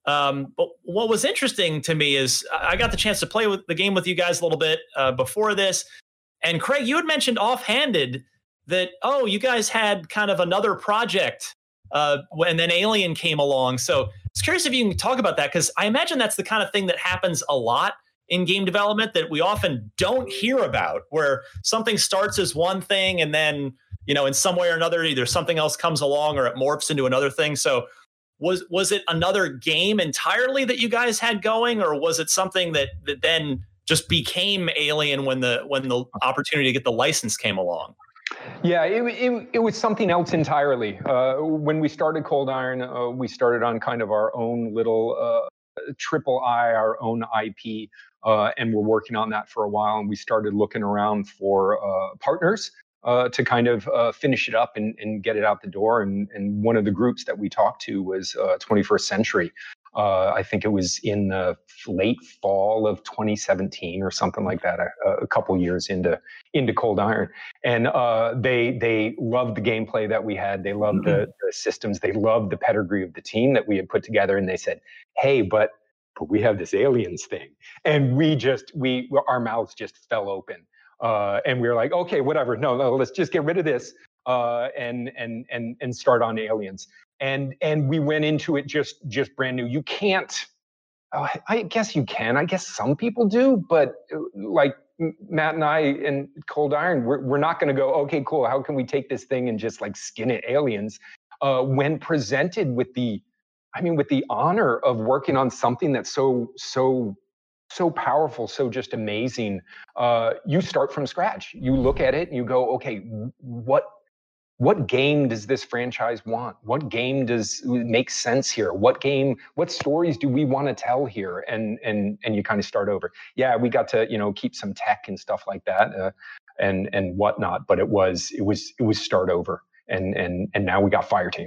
Um, but what was interesting to me is I got the chance to play with the game with you guys a little bit uh, before this. And Craig, you had mentioned offhanded that, oh, you guys had kind of another project uh, and then Alien came along. So I was curious if you can talk about that, because I imagine that's the kind of thing that happens a lot in game development that we often don't hear about, where something starts as one thing and then, you know, in some way or another, either something else comes along or it morphs into another thing. So was was it another game entirely that you guys had going, or was it something that that then just became Alien when the when the opportunity to get the license came along? Yeah, it, it, it was something else entirely. Uh, when we started Cold Iron, uh, we started on kind of our own little uh, triple I, our own I P, uh, and we're working on that for a while. And we started looking around for uh, partners uh, to kind of uh, finish it up and, and get it out the door. And, and one of the groups that we talked to was uh, twenty-first Century. Uh, I think it was in the late fall of twenty seventeen or something like that, a, a couple years into into Cold Iron. And uh, they they loved the gameplay that we had. They loved mm-hmm. the, the systems. They loved the pedigree of the team that we had put together. And they said, hey, but but we have this Aliens thing. And we just, we our mouths just fell open. Uh, and we were like, okay, whatever. No, no, let's just get rid of this uh, and and and and start on Aliens. And and we went into it just just brand new. You can't, uh, I guess you can. I guess some people do, but like Matt and I in Cold Iron, we're we're not going to go, okay, cool. How can we take this thing and just like skin it Aliens? Uh, when presented with the, I mean, with the honor of working on something that's so so so powerful, so just amazing, uh, you start from scratch. You look at it and you go, okay, what. What game does this franchise want? What game does make sense here? What game, what stories do we want to tell here? And and and you kind of start over. Yeah, we got to, you know, keep some tech and stuff like that, uh, and and whatnot. But it was it was it was start over. And and and now we got Fireteam.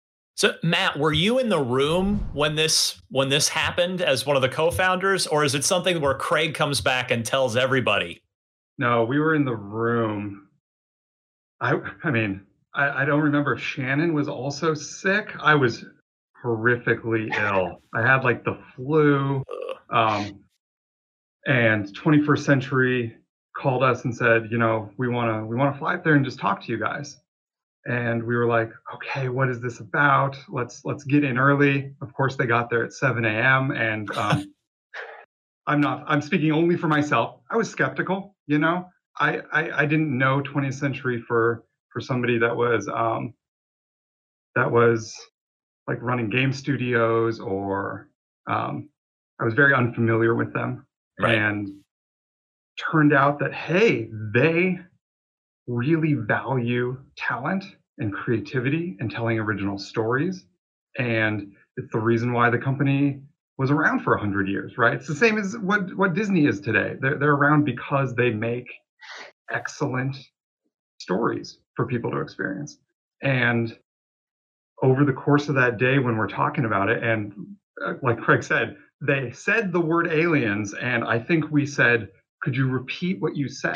So Matt, were you in the room when this when this happened as one of the co-founders, or is it something where Craig comes back and tells everybody? No, we were in the room. I I mean. I, I don't remember if Shannon was also sick. I was horrifically ill. I had like the flu. Um, and twenty-first Century called us and said, you know, we want to we want to fly up there and just talk to you guys. And we were like, okay, what is this about? Let's let's get in early. Of course, they got there at seven a.m. And um, I'm not. I'm speaking only for myself. I was skeptical. You know, I I, I didn't know twentieth Century for. for somebody that was um, that was like running game studios, or um, I was very unfamiliar with them. Right. And turned out that, hey, they really value talent and creativity and telling original stories. And it's the reason why the company was around for one hundred years, right? It's the same as what, what Disney is today. They're, they're around because they make excellent stories for people to experience. And over the course of that day when we're talking about it, and uh, like Craig said, they said the word aliens, and I think we said, could you repeat what you said?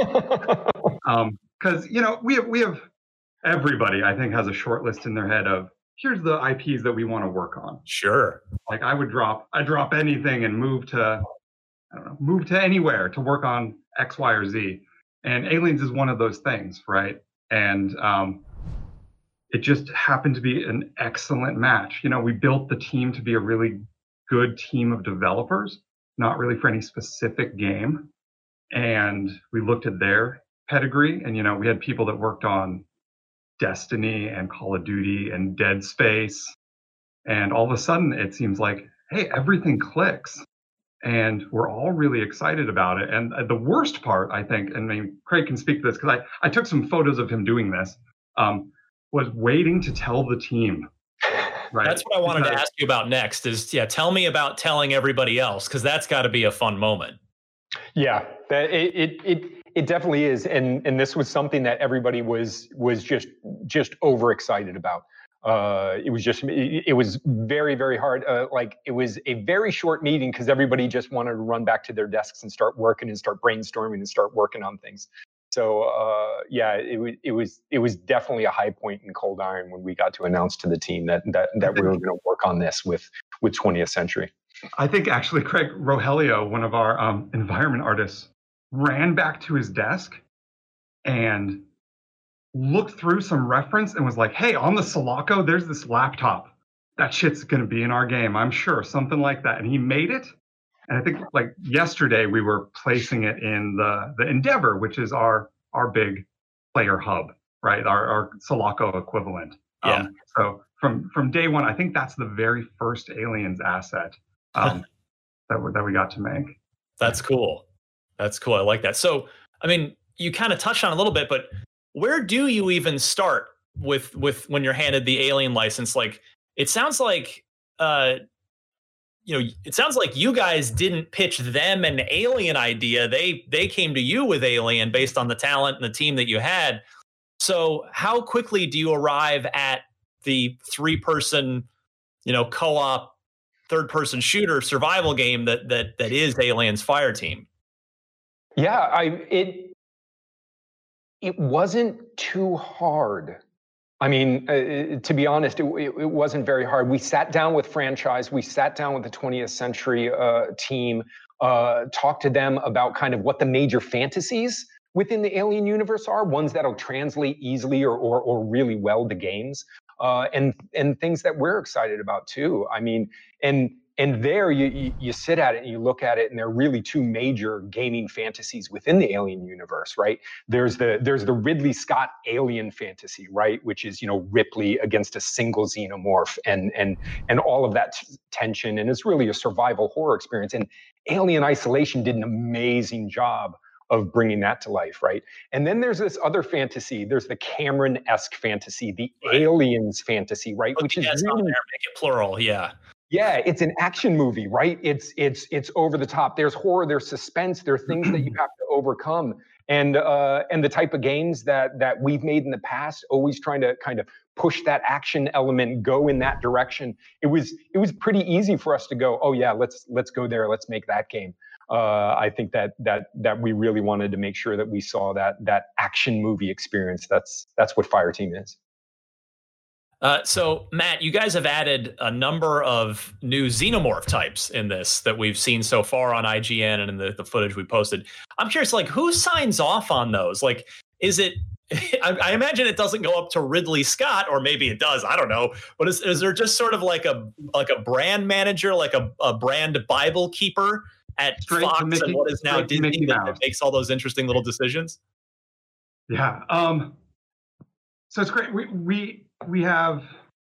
um, because, you know, we have, we have, everybody, I think, has a short list in their head of, here's the I Ps that we want to work on. Sure. Like I would drop, I drop anything and move to, I don't know, move to anywhere to work on X, Y, or Z. And Aliens is one of those things, right? And um, it just happened to be an excellent match. You know, we built the team to be a really good team of developers, not really for any specific game. And we looked at their pedigree, and, you know, we had people that worked on Destiny and Call of Duty and Dead Space. And all of a sudden, it seems like, hey, everything clicks. And we're all really excited about it. And the worst part, I think, and I mean, Craig can speak to this, because I, I took some photos of him doing this, um, was waiting to tell the team. Right? That's what I wanted because, to ask you about next is, yeah, tell me about telling everybody else, because that's got to be a fun moment. Yeah, that it, it it it definitely is. And and this was something that everybody was was just just overexcited about. Uh, it was just, it, it was very, very hard. Uh, like it was a very short meeting because everybody just wanted to run back to their desks and start working and start brainstorming and start working on things. So uh, yeah, it was, it was, it was definitely a high point in Cold Iron when we got to announce to the team that that that we were going to work on this with with twentieth Century. I think actually Craig Rogelio, one of our um, environment artists, ran back to his desk and looked through some reference and was like, hey, on the Sulaco, there's this laptop. That shit's going to be in our game, I'm sure, something like that. And he made it. And I think like yesterday we were placing it in the, the Endeavor, which is our, our big player hub, right? Our, our Sulaco equivalent. Yeah. Um, so from, from day one, I think that's the very first Aliens asset um, that, we, that we got to make. That's cool. That's cool. I like that. So, I mean, you kind of touched on it a little bit, but where do you even start with with when you're handed the Alien license? Like, it sounds like, uh, you know, it sounds like you guys didn't pitch them an Alien idea. They they came to you with Alien based on the talent and the team that you had. So, how quickly do you arrive at the three-person, you know, co-op, third-person shooter survival game that that that is Alien's Fireteam? Yeah, I it it wasn't too hard. I mean, uh, to be honest, it, it, it wasn't very hard. We sat down with franchise, we sat down with the twentieth Century uh, team, uh, talked to them about kind of what the major fantasies within the Alien universe are, ones that'll translate easily or or, or really well to games, uh, and and things that we're excited about too. I mean, and. And there you, you you sit at it and you look at it, and there are really two major gaming fantasies within the Alien universe, right? There's the there's the Ridley Scott Alien fantasy, right, which is, you know, Ripley against a single xenomorph, and and and all of that t- tension, and it's really a survival horror experience. And Alien Isolation did an amazing job of bringing that to life, right? And then there's this other fantasy. There's the Cameron-esque fantasy, the right. Aliens fantasy, right, Put which is really there, make it plural, yeah. Yeah, it's an action movie, right? It's it's it's over the top. There's horror, there's suspense, there are things that you have to overcome, and uh, and the type of games that that we've made in the past, always trying to kind of push that action element, go in that direction. It was it was pretty easy for us to go, oh yeah, let's let's go there, let's make that game. Uh, I think that that that we really wanted to make sure that we saw that that action movie experience. That's that's what Fireteam is. Uh, so, Matt, you guys have added a number of new xenomorph types in this that we've seen so far on I G N and in the, the footage we posted. I'm curious, like, who signs off on those? Like, is it, I, I imagine it doesn't go up to Ridley Scott, or maybe it does, I don't know. But is, is there just sort of like a like a brand manager, like a, a brand Bible keeper at Straight Fox Mickey, and what is now Disney that, that makes all those interesting little decisions? Yeah. Um, so it's great. We, we, We have.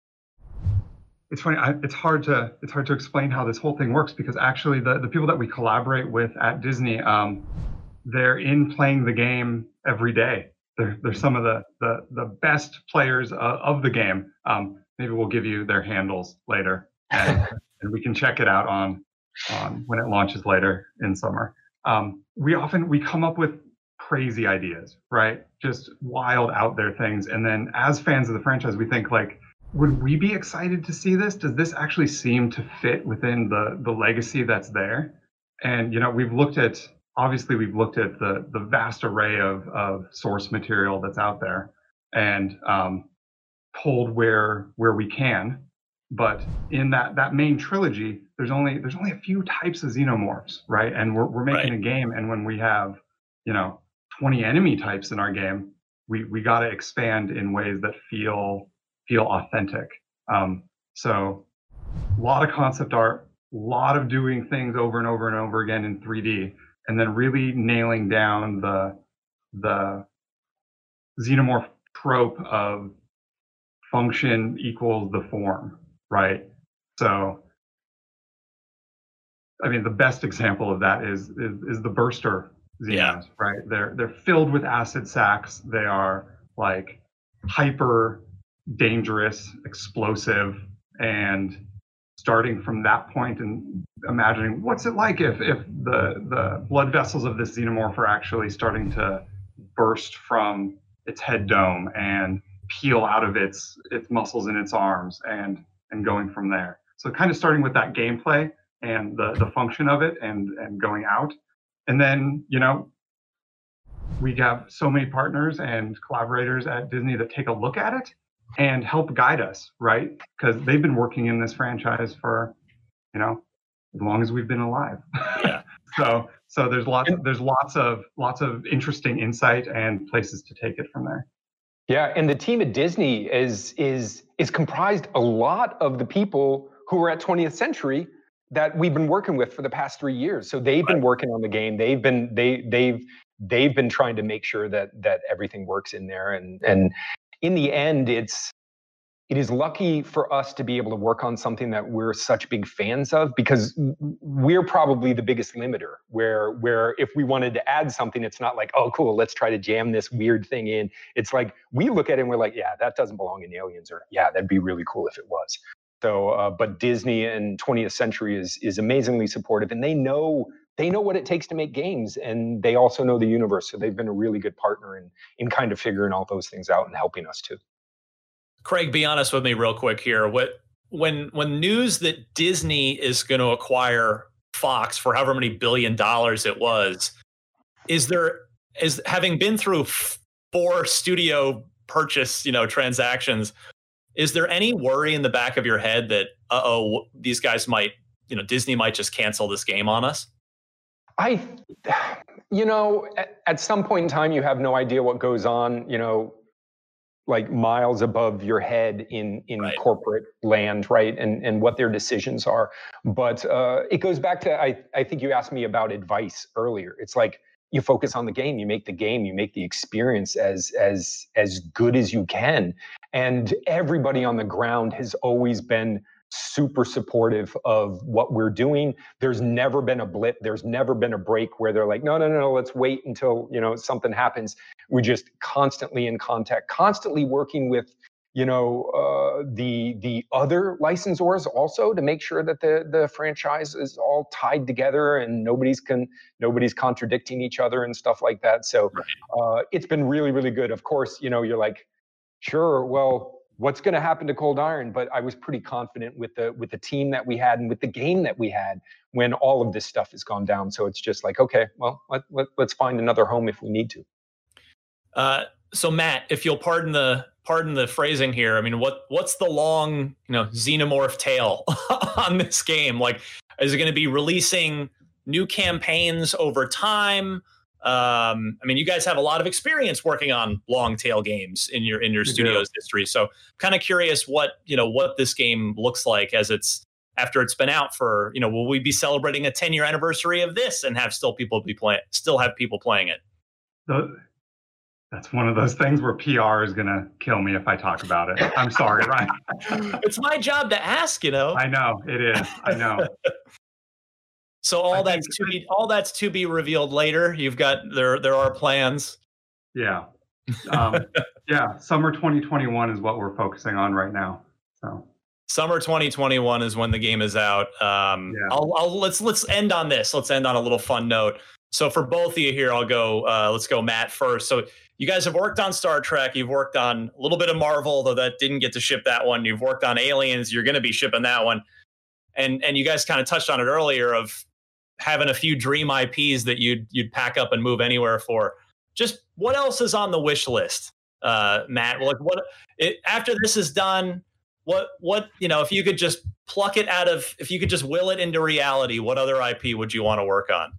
It's funny. I, it's hard to. It's hard to explain how this whole thing works, because actually, the, the people that we collaborate with at Disney, um, they're in playing the game every day. They're they're some of the the, the best players uh, of the game. Um, maybe we'll give you their handles later, and, and we can check it out on on when it launches later in summer. Um, we often we come up with crazy ideas, right? Just wild out there things. And then as fans of the franchise, we think like, would we be excited to see this? Does this actually seem to fit within the, the legacy that's there? And, you know, we've looked at, obviously we've looked at the, the vast array of, of source material that's out there, and um, pulled where, where we can. But in that, that main trilogy, there's only, there's only a few types of xenomorphs, right? And we're, we're making right. a game. And when we have, you know, twenty enemy types in our game, we we got to expand in ways that feel feel authentic. Um, so a lot of concept art, a lot of doing things over and over and over again in three D, and then really nailing down the the xenomorph trope of function equals the form, right? So I mean, the best example of that is is, is the Burster Xenos, yeah. right? They're they're filled with acid sacs. They are like hyper dangerous, explosive, and starting from that point and imagining what's it like if if the the blood vessels of this xenomorph are actually starting to burst from its head dome and peel out of its its muscles in its arms, and and going from there. So kind of starting with that gameplay and the the function of it, and and going out. And then, you know, we have so many partners and collaborators at Disney that take a look at it and help guide us, right? Because they've been working in this franchise for you know, as long as we've been alive. Yeah. so so there's lots there's lots of lots of interesting insight and places to take it from there. Yeah, and the team at Disney is is is comprised a lot of the people who were at twentieth Century that we've been working with for the past three years. So they've been working on the game. They've been they they've they've been trying to make sure that that everything works in there. And and in the end, it's it is lucky for us to be able to work on something that we're such big fans of, because we're probably the biggest limiter. Where where if we wanted to add something, it's not like, oh, cool, let's try to jam this weird thing in. It's like we look at it and we're like, yeah, that doesn't belong in Aliens, or yeah, that'd be really cool if it was. So, uh, but Disney and twentieth Century is is amazingly supportive, and they know they know what it takes to make games, and they also know the universe. So they've been a really good partner in in kind of figuring all those things out and helping us too. Craig, be honest with me real quick here. What when when news that Disney is going to acquire Fox for however many billion dollars it was, is there is having been through four studio purchase, you know, transactions, is there any worry in the back of your head that, uh-oh, these guys might, you know, Disney might just cancel this game on us? I, you know, at, at some point in time, you have no idea what goes on, you know, like miles above your head in, in right. corporate land, right? And and what their decisions are. But uh, it goes back to, I, I think you asked me about advice earlier. It's like, you focus on the game, you make the game, you make the experience as as as good as you can. And everybody on the ground has always been super supportive of what we're doing. There's never been a blip. There's never been a break where they're like, no, no, no, no, let's wait until, you know, something happens. We're just constantly in contact, constantly working with, you know, uh, the the other licensors also to make sure that the the franchise is all tied together and nobody's can nobody's contradicting each other and stuff like that. So uh, it's been really, really good. Of course, you know, you're like, sure, well, what's going to happen to Cold Iron? But I was pretty confident with the with the team that we had and with the game that we had when all of this stuff has gone down. So it's just like, okay, well, let, let, let's find another home if we need to. Uh, so Matt, if you'll pardon the pardon the phrasing here, I mean, what what's the long, you know, xenomorph tail on this game? Like, is it going to be releasing new campaigns over time? Um, I mean, you guys have a lot of experience working on long tail games in your in your studio's history. So, kind of curious what you know what this game looks like as it's after it's been out for, you know, will we be celebrating a ten year anniversary of this and have still people be playing, still have people playing it? So, that's one of those things where P R is going to kill me if I talk about it. I'm sorry, Ryan. It's my job to ask, you know. I know it is. I know. So all I that's to be all that's to be revealed later. You've got there there are plans. Yeah. Um, yeah. Summer twenty twenty-one is what we're focusing on right now. So summer twenty twenty-one is when the game is out. Um, yeah. I'll, I'll let's let's end on this. Let's end on a little fun note. So for both of you here, I'll go. Uh, let's go, Matt, first. So you guys have worked on Star Trek. You've worked on a little bit of Marvel, though that didn't get to ship that one. You've worked on Aliens. You're going to be shipping that one. And and you guys kind of touched on it earlier of having a few dream I Ps that you'd you'd pack up and move anywhere for. Just what else is on the wish list, uh, Matt? Like what it, after this is done? What what you know? If you could just pluck it out of, if you could just will it into reality, what other I P would you want to work on?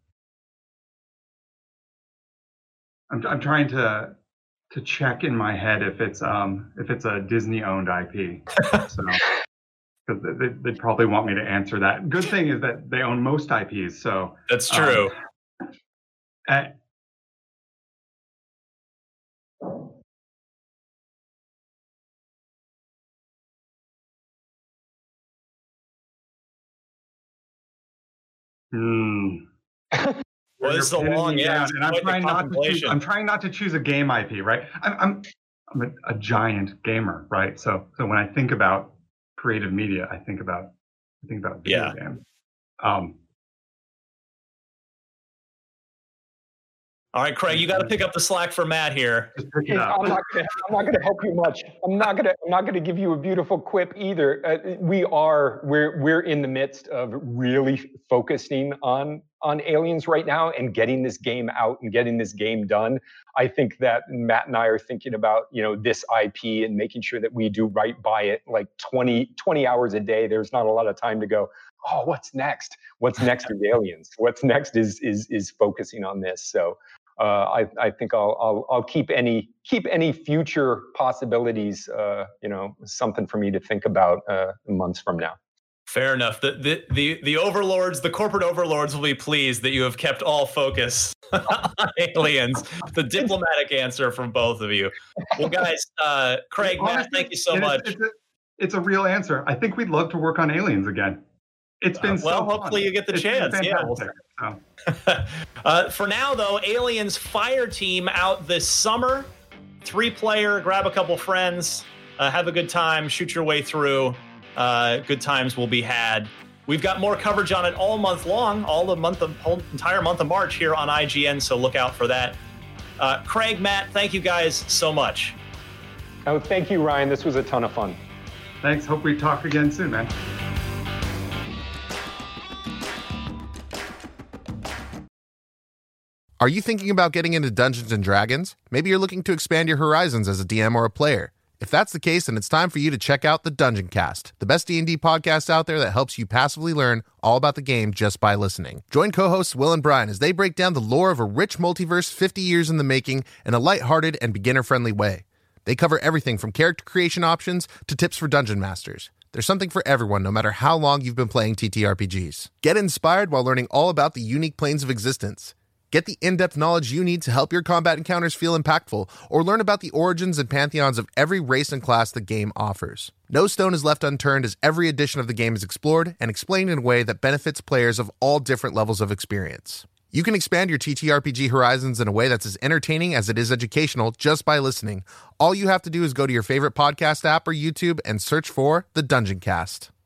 I'm I'm trying to to check in my head if it's um if it's a Disney owned I P. So because they, they'd probably want me to answer that. Good thing is that they own most I Ps, so that's true. Um, at, hmm. Well, this is a long yeah, and I'm trying not to choose, I'm trying not to choose a game I P, right? I'm I'm, I'm a, a giant gamer, right? So so when I think about creative media, I think about I think about video yeah. games. Um, All right, Craig, you got to pick up the slack for Matt here. I'm not gonna, I'm not going to help you much. I'm not going to. I'm not going to give you a beautiful quip either. Uh, we are. We're we're in the midst of really focusing on on Aliens right now and getting this game out and getting this game done. I think that Matt and I are thinking about, you know, this I P and making sure that we do right by it, like twenty, twenty hours a day. There's not a lot of time to go, oh, what's next? What's next is Aliens. What's next is is is focusing on this. So uh, I I think I'll I'll I'll keep any keep any future possibilities, uh, you know, something for me to think about uh, months from now. Fair enough. The, the the the overlords, the corporate overlords, will be pleased that you have kept all focus on Aliens. The diplomatic answer from both of you. Well, guys, uh, Craig, Honestly, Matt, thank you so it's, much. It's a, it's a real answer. I think we'd love to work on Aliens again. It's been uh, well. So hopefully, fun. you get the it's chance. Yeah. We'll so. uh, for now, though, Aliens Fire Team out this summer. Three player. Grab a couple friends. Uh, have a good time. Shoot your way through. Uh, good times will be had. We've got more coverage on it all month long, all the month of whole entire month of March here on I G N. So look out for that. Uh, Craig, Matt, thank you guys so much. Oh, thank you, Ryan. This was a ton of fun. Thanks. Hope we talk again soon, man. Are you thinking about getting into Dungeons and Dragons? Maybe you're looking to expand your horizons as a D M or a player. If that's the case, then it's time for you to check out the Dungeon Cast, the best D and D podcast out there that helps you passively learn all about the game just by listening. Join co-hosts Will and Brian as they break down the lore of a rich multiverse fifty years in the making in a lighthearted and beginner-friendly way. They cover everything from character creation options to tips for dungeon masters. There's something for everyone, no matter how long you've been playing T T R P Gs. Get inspired while learning all about the unique planes of existence. Get the in-depth knowledge you need to help your combat encounters feel impactful, or learn about the origins and pantheons of every race and class the game offers. No stone is left unturned as every edition of the game is explored and explained in a way that benefits players of all different levels of experience. You can expand your T T R P G horizons in a way that's as entertaining as it is educational just by listening. All you have to do is go to your favorite podcast app or YouTube and search for The Dungeon Cast.